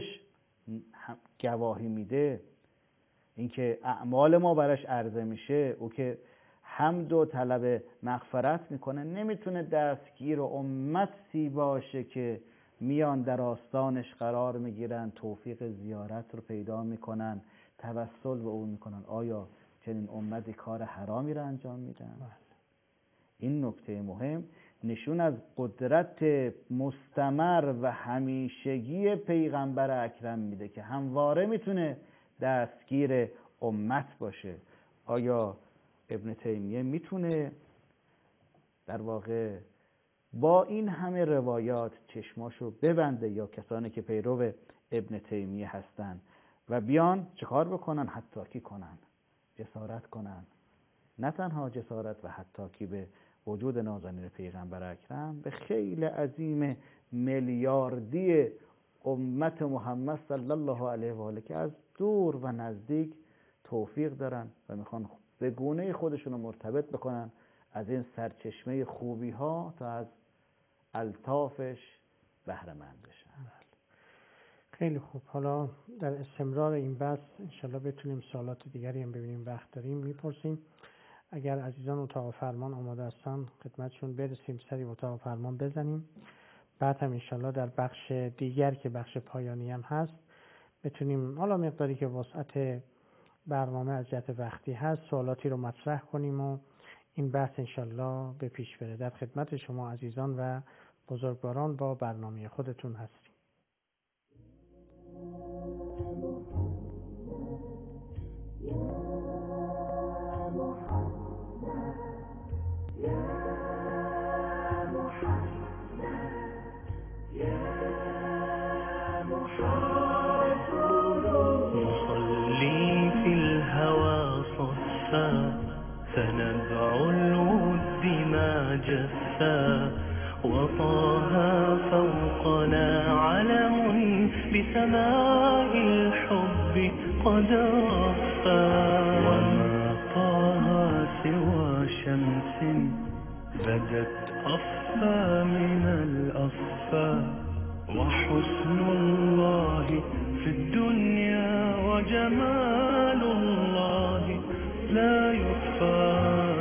گواهی میده، اینکه اعمال ما براش عرضه میشه، او که حمد و طلب مغفرت میکنه، نمیتونه دستگیر امتی باشه که میان در آستانش قرار میگیرن، توفیق زیارت رو پیدا میکنن، توسل به اون میکنن. آیا چنین امتی کار حرامی رو انجام میدن؟ این نکته مهم نشون از قدرت مستمر و همیشگی پیغمبر اکرم میده که همواره میتونه دستگیر امت باشه. آیا ابن تیمیه میتونه در واقع با این همه روایات چشماشو ببنده، یا کسانی که پیرو ابن تیمیه هستن و بیان چکار بکنن؟ حتاکی کنن، جسارت کنن. نه تنها جسارت و حتاکی به وجود نازنین پیغمبر اکرم، به خیل عظیم میلیاردی امت محمد صلی الله علیه و آله که از دور و نزدیک توفیق دارن و میخوان به گونه خودشون رو مرتبط بکنن از این سرچشمه خوبی ها تا از الطافش بهره مند بشن. خیلی خوب. حالا در استمرار این بحث انشالله بتونیم سوالات دیگری هم ببینیم، وقت داریم میپرسیم. اگر عزیزان اتاق فرمان آماده هستن خدمتشون برسیم، سری اتاق فرمان بزنیم، بعد هم انشالله در بخش دیگر که بخش پایانی هم هست بتونیم حالا مقداری که وسعت برنامه از جهت وقتی هست سوالاتی رو مطرح کنیم و این بحث انشالله به پیش بره. در خدمت شما عزیزان و بزرگواران با برنامه خودتون هستیم. نصلي في الهوى صفا فنبع الود ما جفا وطه فوقنا علم بسماء الحب قد رفا وما طه سوى شمس بدت أصفى من الأصفى وحسن الله في الدنيا وجمال الله لا يخفى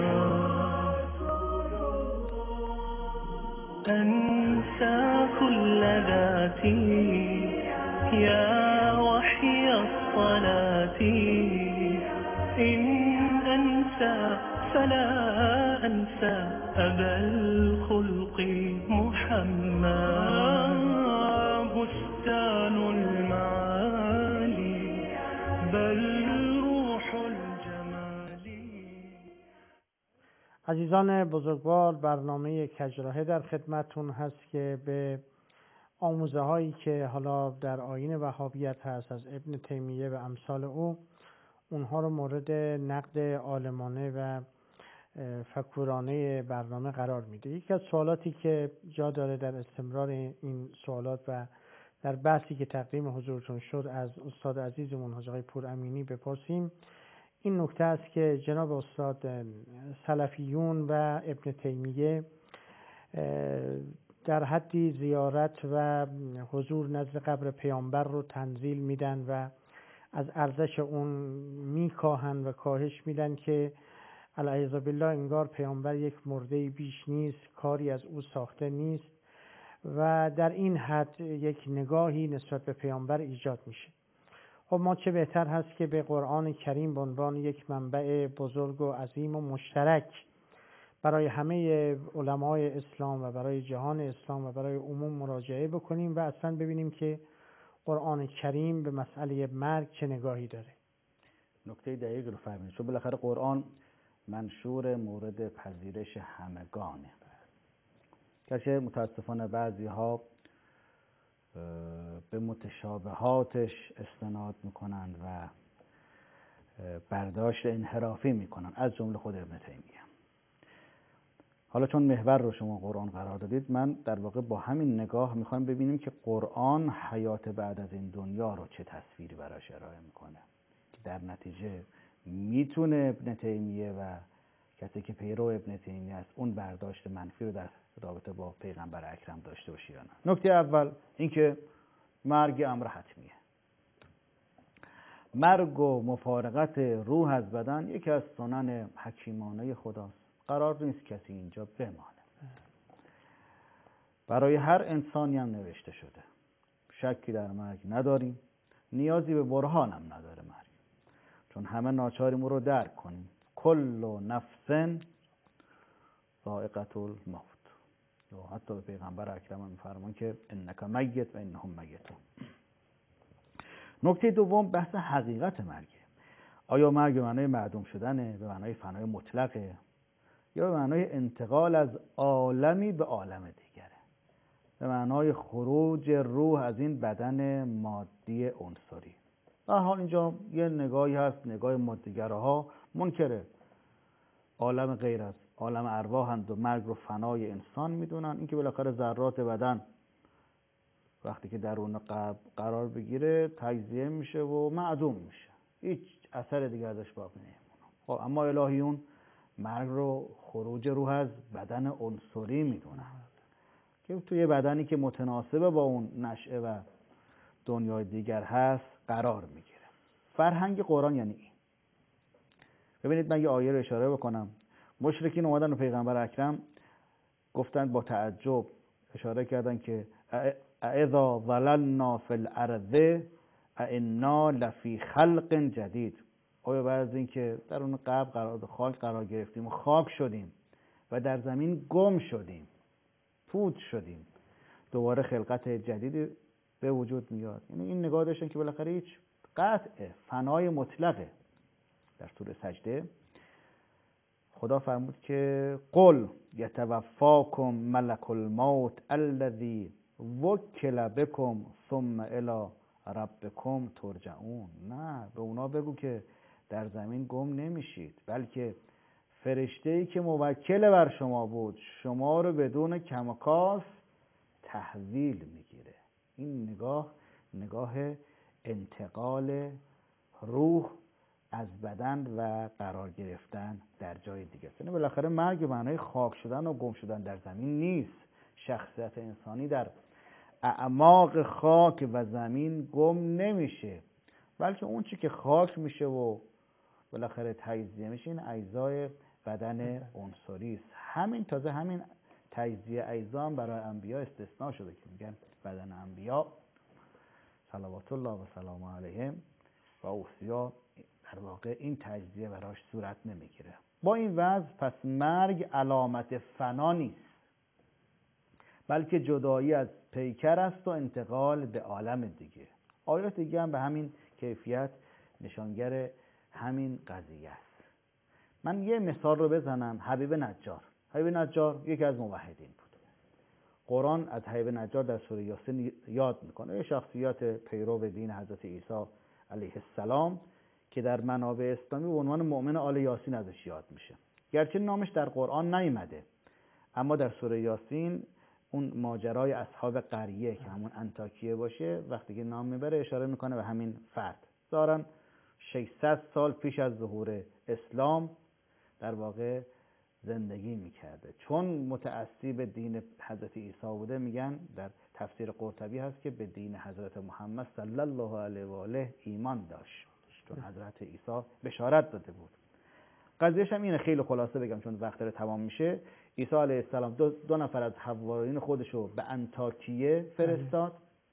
أنسى كل ذاتي يا وحي الصلاة إن أنسى فلا أنسى أبا الخلق محمد بستان المعالي بل روح الجمال. عزیزان بزرگوار، برنامه کجراهه در خدمتون هست که به آموزه هایی که حالا در آیین وهابیت هست از ابن تیمیه و امثال او، اونها رو مورد نقد عالمانه و فکورانه برنامه قرار میده. یکی از سوالاتی که جا داره در استمرار این سوالات و در بحثی که تقدیم حضورتون شد از استاد عزیزمون حاج آقای پورامینی بپرسیم این نکته است که جناب استاد سلفیون و ابن تیمیه در حدی زیارت و حضور نزد قبر پیامبر رو تنزیل میدن و از ارزش اون میکاهن و کاهش میدن که العیاذ بالله انگار پیامبر یک مرده بیش نیست، کاری از او ساخته نیست و در این حد یک نگاهی نسبت به پیامبر ایجاد میشه. خب ما چه بهتر هست که به قرآن کریم به عنوان یک منبع بزرگ و عظیم و مشترک برای همه علمای اسلام و برای جهان اسلام و برای عموم مراجعه بکنیم و اصلا ببینیم که قرآن کریم به مسئله مرگ چه نگاهی داره. نکته دقیق رو فهمید، چون بالاخره قرآن منشور مورد پذیرش همگانه. گرچه متاسفانه بعضی ها به متشابهاتش استناد میکنن و برداشت انحرافی میکنن، از جمله خود ابن تیمیه. حالا چون محور رو شما قرآن قرار دادید، من در واقع با همین نگاه میخوام ببینیم که قرآن حیات بعد از این دنیا رو چه تصویری براش ارائه میکنه که در نتیجه میتونه ابن تیمیه و کسی که پیرو ابن تیمیه است اون برداشت منفی رو در رابطه با پیغمبر اکرم داشته باشه یا نه. نکته اول اینکه مرگ امر حتمیه. مرگ و مفارقت روح از بدن یکی از سنن حکیمانه خداست. قرار نیست کسی اینجا بمانه. برای هر انسانی هم نوشته شده. شکی در مرگ نداریم، نیازی به برهانم نداره مرگ، چون همه ناچاریم او رو درک کنیم. کل نفس ذائقة الموت. یا حتی به پیغمبر اکرم هم می‌فرمان که انک میت و انهم میتون. نکته دوم بحث حقیقت مرگه. آیا مرگ به معنای معدوم شدنه، به معنای فنای مطلقه، یا به معنای انتقال از عالمی به عالم دیگره، به معنای خروج روح از این بدن مادی عنصری؟ به هر حال اینجا یه نگاهی هست، نگاه مادیگراها منکره عالم غیر از عالم ارواحند و مرگ رو فنای انسان میدونن. اینکه بالاخره ذرات بدن وقتی که درون قلب قرار بگیره تجزیه میشه و معدوم میشه، هیچ اثر دیگه ازش باقی نمیمونه. خب اما الهیون مرگ رو خروج روح از بدن عنصری میدونن که توی بدنی که متناسب با اون نشأه و دنیای دیگر هست قرار میگیره. فرهنگ قرآن یعنی این. ببینید من یه آیه رو اشاره بکنم. مشرکین اومدن و پیغمبر اکرم گفتن با تعجب، اشاره کردن که اذا ظللنا فی الارض انا لفی خلق جدید. آیا بعد از این که در اون خاک قرار گرفتیم و خاک شدیم و در زمین گم شدیم، پود شدیم، دوباره خلقت جدیدی به وجود میاد؟ یعنی این نگاه داشتن که بالاخره هیچ قطع فنای مطلقه. در سوره سجده خدا فرمود که قل یتوفاکم ملک الموت الذی وکل بکم ثم الی ربکم ترجعون. نه، به اونا بگو که در زمین گم نمیشید، بلکه فرشته‌ای که موکل بر شما بود شما رو بدون کم و کاس تحویل میگیره. این نگاه انتقال روح از بدن و قرار گرفتن در جای دیگه است. یعنی بالاخره مرگ به معنای خاک شدن و گم شدن در زمین نیست. شخصیت انسانی در اعماق خاک و زمین گم نمیشه، بلکه اون چی که خاک میشه و بالاخره تجزیه میشه این اجزای بدن عنصری است. همین تجزیه اجزا هم برای انبیا استثناء شده که میگن بدن انبیا صلوات الله و سلام علیهم و اوصیا در واقع این تجزیه براش صورت نمیگیره. با این وضع پس مرگ علامت فنا نیست، بلکه جدایی از پیکر است و انتقال به عالم دیگه. آیات دیگه هم به همین کیفیت نشانگر همین قضیه است. من یه مثال رو بزنم. حبیب نجار یکی از موحدین بود. قرآن از حبیب نجار در سوره یاسین یاد میکنه. یه شخصیت پیرو دین حضرت عیسی علیه السلام که در منابع اسلامی به عنوان مؤمن آل یاسین ازش یاد میشه. گرچه نامش در قرآن نیامده، اما در سوره یاسین اون ماجرای اصحاب قریه که همون انطاکیه باشه وقتی که نام میبره اشاره میکنه به همین فرد. ظاهراً 600 سال پیش از ظهور اسلام در واقع زندگی میکرده. چون متأسی به دین حضرت عیسی بوده، میگن در تفسیر قرطبی هست که به دین حضرت محمد صلی الله علیه و آله ایمان داشت، چون حضرت عیسی بشارت داده بود. قضیهش هم اینه، خیلی خلاصه بگم چون وقت داره تمام میشه. عیسی علیه السلام دو نفر از حوارین خودش رو به انطاکیه فرستاد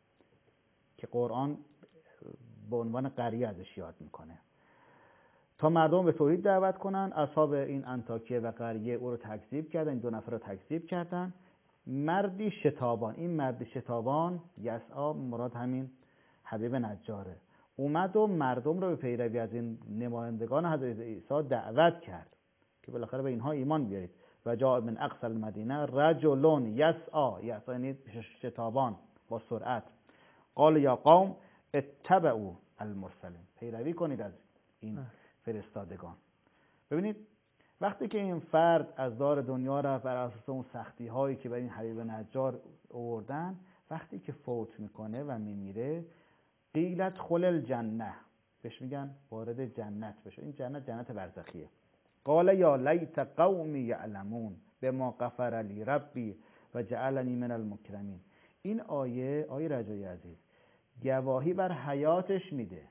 که قرآن به عنوان قریه ازش یاد میکنه تا مردم به توحید دعوت کنن. اصحاب این انطاکیه و قریه او رو تکذیب کردن، این دو نفر رو تکذیب کردن. مردی شتابان، این مرد شتابان یسعی مراد همین حبیب نجاره، اومد و مردم رو به پیروی از این نمایندگان حضرت عیسی دعوت کرد که بالاخره به اینها ایمان بیارید. و جاء من اقصی المدینه رجل یسعی یعنی شتابان با سرعت، قال یا قوم اتبعوا المرسلین، پیروی کنید از این فرستادگان. ببینید وقتی که این فرد از دار دنیا رفت بر اساس اون سختی هایی که بر این حبیب نجار آوردن، وقتی که فوت میکنه و میمیره قیلت خل الجنه، بهش میگن وارد جنت بشه. این جنت برزخیه. قال یا لیت قومی یعلمون بما غفر لی ربی و جعلنی من المکرمین. این آیه رجایی عزیز گواهی بر حیاتش میده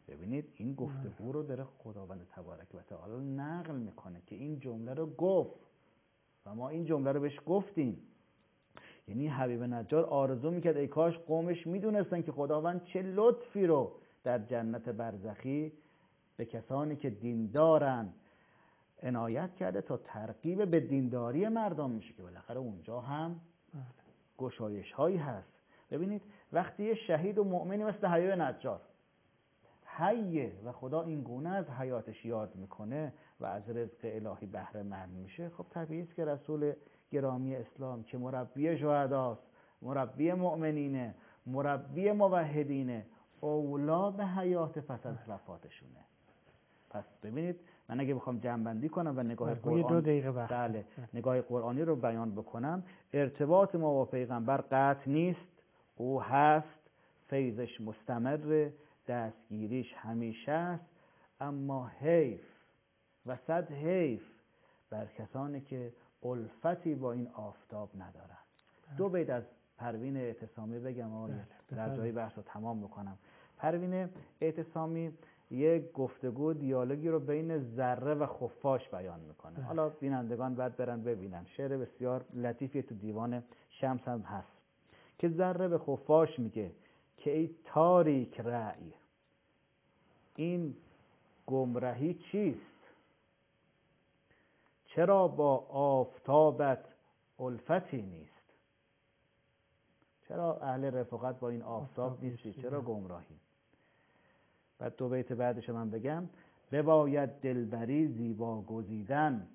ببینید این گفتگو رو داره خداوند تبارک و تعالی نقل میکنه که این جمله رو گفت و ما این جمله رو بهش گفتیم. یعنی حبیب نجار آرزو میکرد ای کاش قومش میدونستن که خداوند چه لطفی رو در جنت برزخی به کسانی که دیندارن عنایت کرده تا ترغیب به دینداری مردم میشه که بالاخره اونجا هم گشایش هایی هست. ببینید وقتی یه شهید و مؤمنی مثل حبیب نجار حیه و خدا این گونه از حیاتش یاد میکنه و از رزق الهی بهره مند میشه، خب طبیعی است که رسول گرامی اسلام که مربی شهداست، مربی مؤمنینه، مربی موحدینه، اولا به حیات پس از وفاتشونه. پس ببینید من اگه بخوام جمع‌بندی کنم و نگاه نگاه قرآنی رو بیان بکنم، ارتباط ما با پیغمبر قطع نیست، او هست، فیضش مستمر، دستگیریش همیشه است، اما حیف و صد حیف بر کسانی که الفتی با این آفتاب ندارن. دو بیت از پروین اعتصامی بگم آقای در جای بحث رو تمام بکنم. پروین اعتصامی یک گفتگو دیالوگی رو بین ذره و خفاش بیان میکنه. حالا بینندگان بعد برن ببینن، شعر بسیار لطیفی تو دیوان شمس هم هست که ذره به خفاش میگه که ای تاریک رأی، این گمراهی چیست؟ چرا با آفتابت الفتی نیست؟ چرا اهل رفاقت با این آفتاب نیستی؟ چرا گمراهی؟ بعد دو بیت بعدش من بگم بباید دلبری زیبا گزیدن،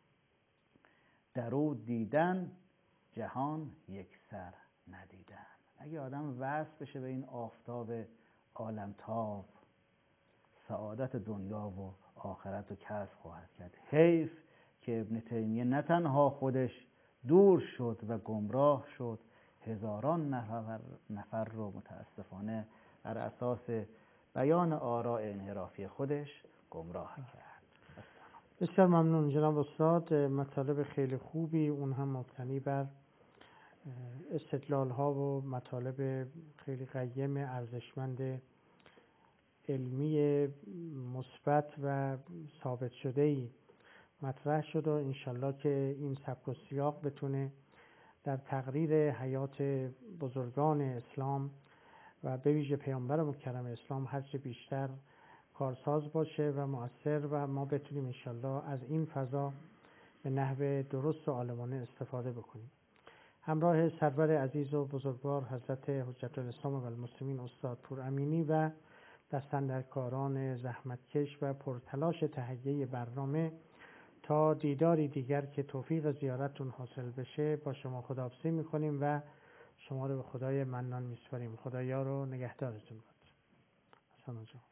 درو دیدن جهان یک سر ندیدن. اگه آدم وصل بشه به این آفتاب عالمتاب، سعادت دنیا و آخرت رو کسب خواهد کرد. حیف که ابن تیمیه نه تنها خودش دور شد و گمراه شد، هزاران نفر رو متاسفانه بر اساس بیان آراء انحرافی خودش گمراه کرد. بسیار ممنون جناب استاد، مطالب خیلی خوبی، اون هم مبتنی بر استدلال ها و مطالب خیلی قیم ارزشمند علمی مثبت و ثابت شده ای مطرح شد و انشالله که این سبک و سیاق بتونه در تقریر حیات بزرگان اسلام و به ویژه پیامبر مکرم اسلام هرچه بیشتر کارساز باشه و مؤثر و ما بتونیم انشالله از این فضا به نحو درست و عالمانه استفاده بکنیم. همراه سرور عزیز و بزرگوار حضرت حجت الاسلام و المسلمین استاد پور امینی و دستاندرکاران زحمتکش و پرتلاش تهیه برنامه تا دیداری دیگر که توفیق زیارتتون حاصل بشه با شما خداحافظی میکنیم و شما رو به خدای منان میسپاریم. خدایا رو نگهدارتون باد. حسن جان.